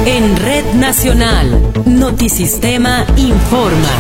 En Red Nacional, Notisistema informa.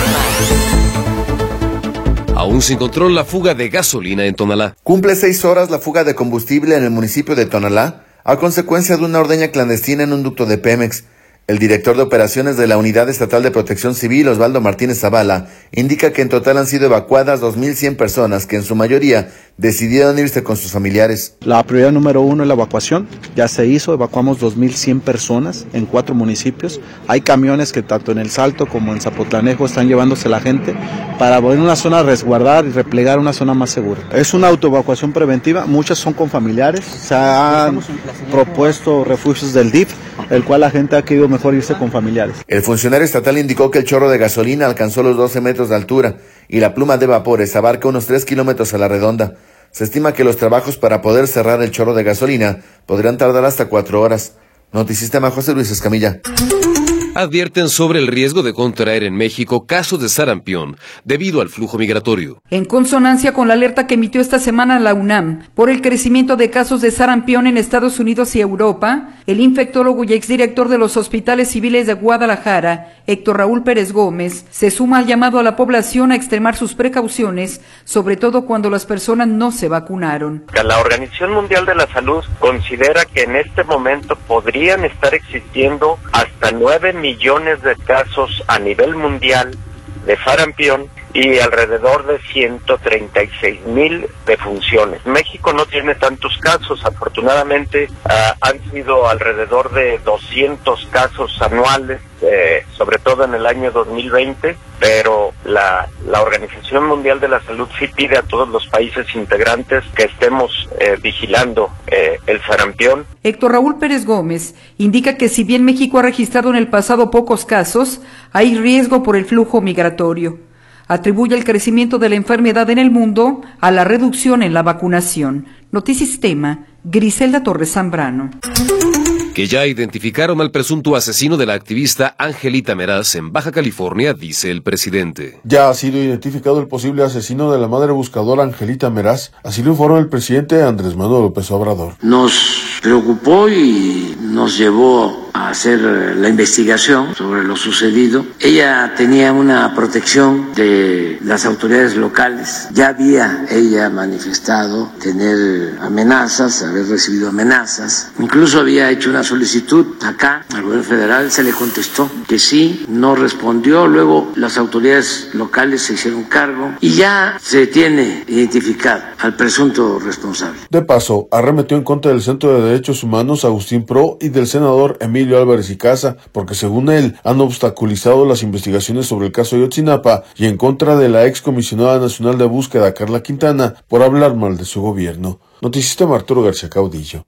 Aún sin control la fuga de gasolina en Tonalá. Cumple 6 horas la fuga de combustible en el municipio de Tonalá a consecuencia de una ordeña clandestina en un ducto de Pemex. El director de operaciones de la Unidad Estatal de Protección Civil, Osvaldo Martínez Zavala, indica que en total han sido evacuadas 2.100 personas que en su mayoría decidieron irse con sus familiares. La prioridad número 1 es la evacuación. Ya se hizo, evacuamos 2.100 personas en 4 municipios. Hay camiones que tanto en El Salto como en Zapotlanejo están llevándose la gente para poner una zona resguardar y replegar una zona más segura. Es una autoevacuación preventiva, muchas son con familiares. Se han propuesto refugios del DIF, el cual la gente ha querido mejor irse con familiares. El funcionario estatal indicó que el chorro de gasolina alcanzó los 12 metros de altura y la pluma de vapores abarca unos 3 kilómetros a la redonda. Se estima que los trabajos para poder cerrar el chorro de gasolina podrían tardar hasta 4 horas. Notisistema, José Luis Escamilla. Advierten sobre el riesgo de contraer en México casos de sarampión debido al flujo migratorio. En consonancia con la alerta que emitió esta semana la UNAM por el crecimiento de casos de sarampión en Estados Unidos y Europa, el infectólogo y exdirector de los hospitales civiles de Guadalajara, Héctor Raúl Pérez Gómez, se suma al llamado a la población a extremar sus precauciones, sobre todo cuando las personas no se vacunaron. La Organización Mundial de la Salud considera que en este momento podrían estar existiendo hasta 9 millones de casos a nivel mundial de sarampión y alrededor de 136,000 defunciones. México no tiene tantos casos, afortunadamente han sido alrededor de 200 casos anuales, sobre todo en el año 2020, pero la Organización Mundial de la Salud sí pide a todos los países integrantes que estemos vigilando el sarampión. Héctor Raúl Pérez Gómez indica que si bien México ha registrado en el pasado pocos casos, hay riesgo por el flujo migratorio. Atribuye el crecimiento de la enfermedad en el mundo a la reducción en la vacunación. Notisistema, Griselda Torres Zambrano. Que ya identificaron al presunto asesino de la activista Angelita Meraz en Baja California, dice el presidente. Ya ha sido identificado el posible asesino de la madre buscadora Angelita Meraz, así lo informó el presidente Andrés Manuel López Obrador. Nos preocupó y nos llevó a hacer la investigación sobre lo sucedido. Ella tenía una protección de las autoridades locales. Ya había ella manifestado tener amenazas, haber recibido amenazas. Incluso había hecho una solicitud acá al gobierno federal, se le contestó que sí, no respondió. Luego las autoridades locales se hicieron cargo y ya se tiene identificado al presunto responsable. De paso, arremetió en contra del Centro de Derechos Humanos Agustín Pro y del senador Emilio Álvarez y Casa, porque según él han obstaculizado las investigaciones sobre el caso Ayotzinapa y en contra de la excomisionada nacional de búsqueda Carla Quintana por hablar mal de su gobierno. Notisistema, Arturo García Caudillo.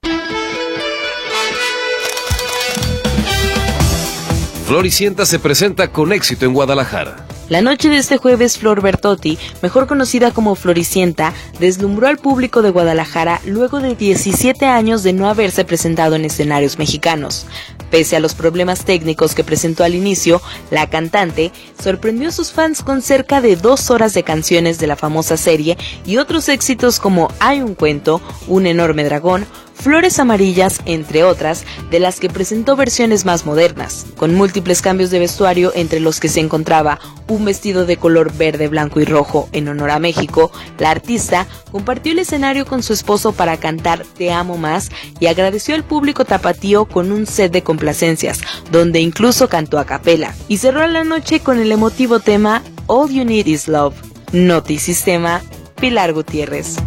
Floricienta se presenta con éxito en Guadalajara. La noche de este jueves, Flor Bertotti, mejor conocida como Floricienta, deslumbró al público de Guadalajara luego de 17 años de no haberse presentado en escenarios mexicanos. Pese a los problemas técnicos que presentó al inicio, la cantante sorprendió a sus fans con cerca de 2 horas de canciones de la famosa serie y otros éxitos como Hay un cuento, Un enorme dragón, Flores amarillas, entre otras, de las que presentó versiones más modernas, con múltiples cambios de vestuario entre los que se encontraba un vestido de color verde, blanco y rojo en honor a México. La artista compartió el escenario con su esposo para cantar Te amo más y agradeció al público tapatío con un set de complacencias, donde incluso cantó a capela, y cerró la noche con el emotivo tema All You Need Is Love. Notisistema, Pilar Gutiérrez.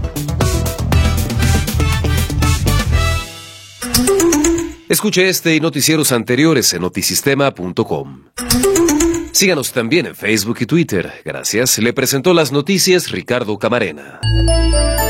Escuche este y noticieros anteriores en notisistema.com. Síganos también en Facebook y Twitter. Gracias. Le presentó las noticias Ricardo Camarena.